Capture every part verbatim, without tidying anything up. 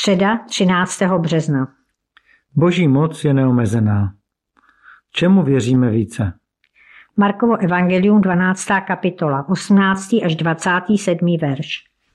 Středa třináctého března. Boží moc je neomezená. Čemu věříme více? Markovo evangelium dvanáctá kapitola, osmnáctý až dvacátý sedmý verš.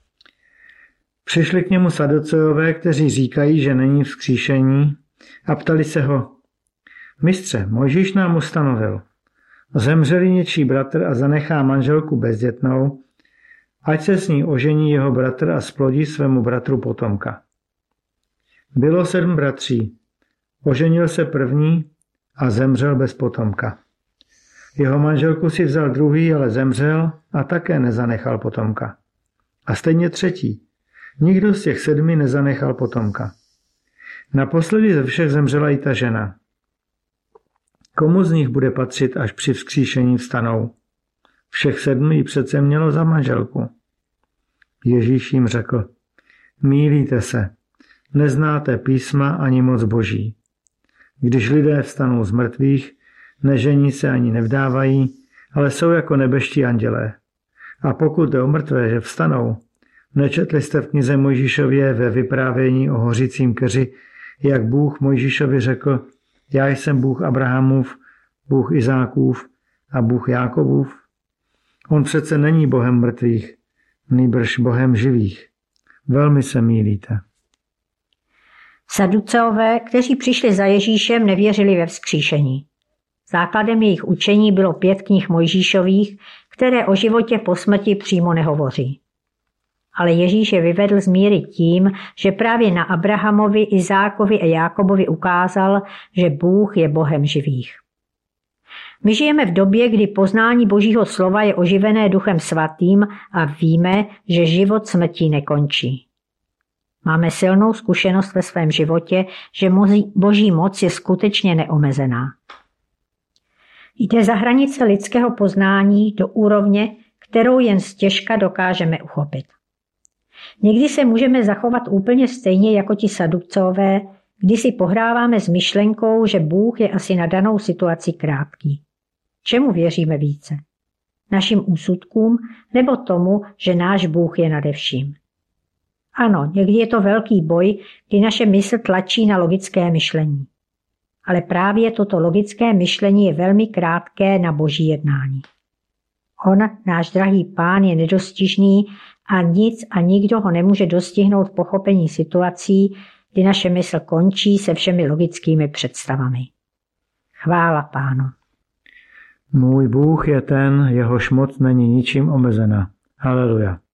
Přišli k němu saduceové, kteří říkají, že není vzkříšení, a ptali se ho: Mistře, Mojžíš nám ustanovil, zemřeli něčí bratr a zanechá manželku bezdětnou, ať se s ní ožení jeho bratr a splodí svému bratru potomka. Bylo sedm bratří, oženil se první a zemřel bez potomka. Jeho manželku si vzal druhý, ale zemřel a také nezanechal potomka. A stejně třetí. Nikdo z těch sedmi nezanechal potomka. Naposledy ze všech zemřela i ta žena. Komu z nich bude patřit, až při vzkříšení vstanou? Všech sedm jí přece mělo za manželku. Ježíš jim řekl: Mýlíte se, neznáte písma ani moc Boží. Když lidé vstanou z mrtvých, nežení se ani nevdávají, ale jsou jako nebeští andělé. A pokud jde o mrtvé, že vstanou, nečetli jste v knize Mojžíšově ve vyprávění o hořícím keři, jak Bůh Mojžíšovi řekl: Já jsem Bůh Abrahamův, Bůh Izákův a Bůh Jákobův? On přece není Bohem mrtvých, nýbrž Bohem živých. Velmi se mýlíte. Saduceové, kteří přišli za Ježíšem, nevěřili ve vzkříšení. Základem jejich učení bylo pět knih Mojžíšových, které o životě po smrti přímo nehovoří. Ale Ježíš je vyvedl z míry tím, že právě na Abrahamovi, Izákovi a Jákobovi ukázal, že Bůh je Bohem živých. My žijeme v době, kdy poznání Božího slova je oživené Duchem Svatým a víme, že život smrtí nekončí. Máme silnou zkušenost ve svém životě, že Boží moc je skutečně neomezená. Jde za hranice lidského poznání do úrovně, kterou jen stěžka dokážeme uchopit. Někdy se můžeme zachovat úplně stejně jako ti saduceové, kdy si pohráváme s myšlenkou, že Bůh je asi na danou situaci krátký. Čemu věříme více? Našim úsudkům nebo tomu, že náš Bůh je nade vším? Ano, někdy je to velký boj, kdy naše mysl tlačí na logické myšlení. Ale právě toto logické myšlení je velmi krátké na Boží jednání. On, náš drahý Pán, je nedostižný a nic a nikdo ho nemůže dostihnout v pochopení situací, kdy naše mysl končí se všemi logickými představami. Chvála Pánu. Můj Bůh je ten, jehož moc není ničím omezena. Haleluja.